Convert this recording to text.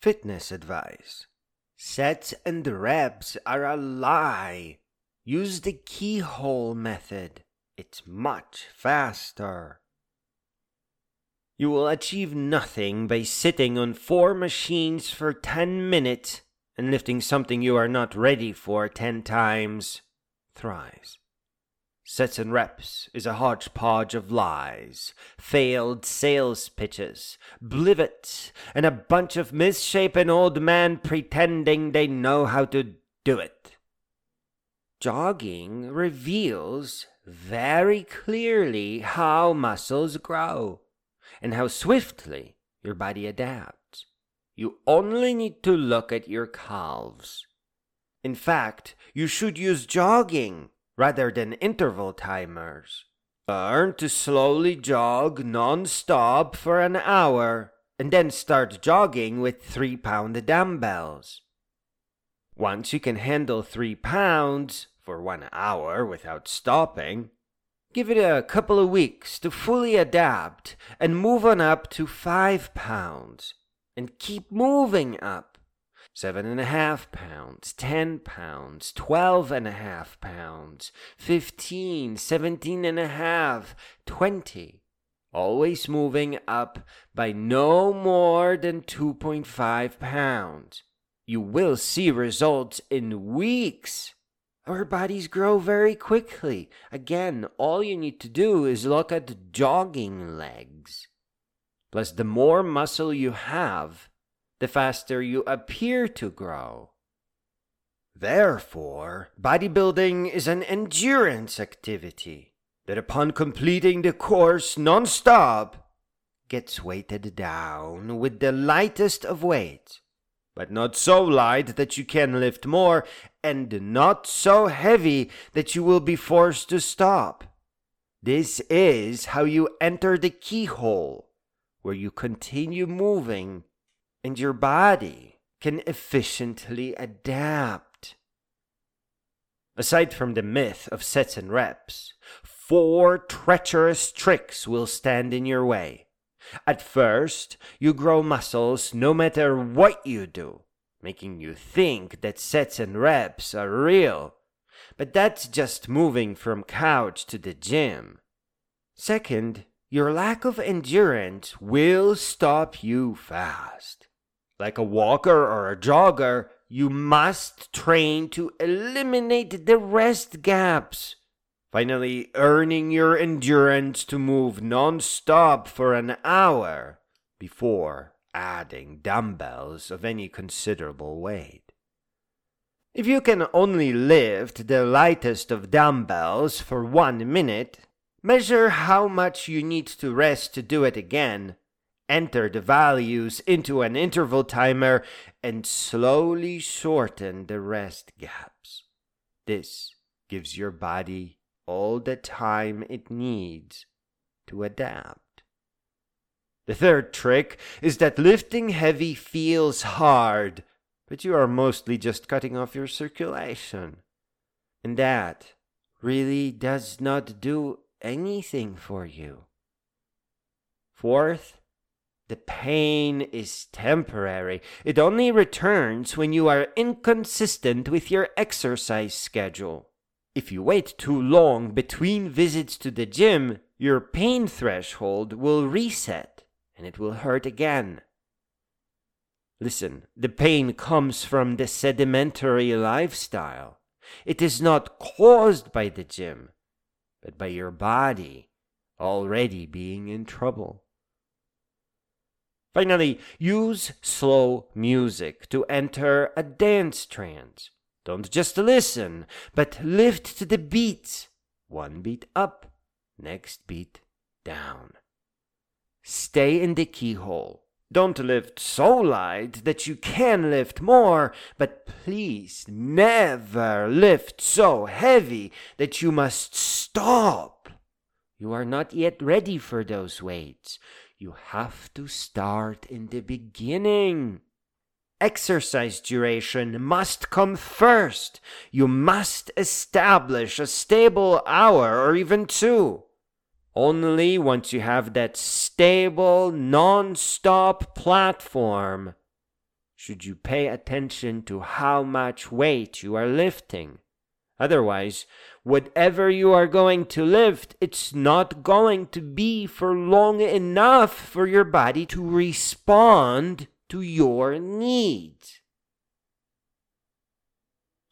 Fitness advice. Sets and reps are a lie. Use the keyhole method. It's much faster. You will achieve nothing by sitting on 4 machines for 10 minutes and lifting something you are not ready for 10 times thrice. Sets and reps is a hodgepodge of lies, failed sales pitches, blivets, and a bunch of misshapen old men pretending they know how to do it. Jogging reveals very clearly how muscles grow and how swiftly your body adapts. You only need to look at your calves. In fact, you should use jogging rather than interval timers. Learn to slowly jog non-stop for an hour and then start jogging with 3-pound dumbbells. Once you can handle 3 pounds for 1 hour without stopping, give it a couple of weeks to fully adapt and move on up to 5 pounds and keep moving up. 7.5 pounds, 10 pounds, 12.5 pounds, 15, 17.5, 20. Always moving up by no more than 2.5 pounds. You will see results in weeks. Our bodies grow very quickly. Again, all you need to do is look at jogging legs. Plus, the more muscle you have, the faster you appear to grow. Therefore, bodybuilding is an endurance activity that upon completing the course non-stop gets weighted down with the lightest of weights, but not so light that you can lift more and not so heavy that you will be forced to stop. This is how you enter the keyhole, where you continue moving and your body can efficiently adapt. Aside from the myth of sets and reps, 4 treacherous tricks will stand in your way. At first, you grow muscles no matter what you do, making you think that sets and reps are real. But that's just moving from couch to the gym. Second, your lack of endurance will stop you fast. Like a walker or a jogger, you must train to eliminate the rest gaps, finally earning your endurance to move non-stop for an hour before adding dumbbells of any considerable weight. If you can only lift the lightest of dumbbells for 1 minute, measure how much you need to rest to do it again. Enter the values into an interval timer and slowly shorten the rest gaps. This gives your body all the time it needs to adapt. The third trick is that lifting heavy feels hard, but you are mostly just cutting off your circulation. And that really does not do anything for you. Fourth, the pain is temporary. It only returns when you are inconsistent with your exercise schedule. If you wait too long between visits to the gym, your pain threshold will reset and it will hurt again. Listen, the pain comes from the sedimentary lifestyle. It is not caused by the gym, but by your body already being in trouble. Finally, use slow music to enter a dance trance. Don't just listen, but lift to the beats. 1 beat up, next beat down. Stay in the keyhole. Don't lift so light that you can lift more, but please never lift so heavy that you must stop. You are not yet ready for those weights. You have to start in the beginning. Exercise duration must come first. You must establish a stable hour or even 2. Only once you have that stable, non-stop platform should you pay attention to how much weight you are lifting. Otherwise, whatever you are going to lift, it's not going to be for long enough for your body to respond to your needs.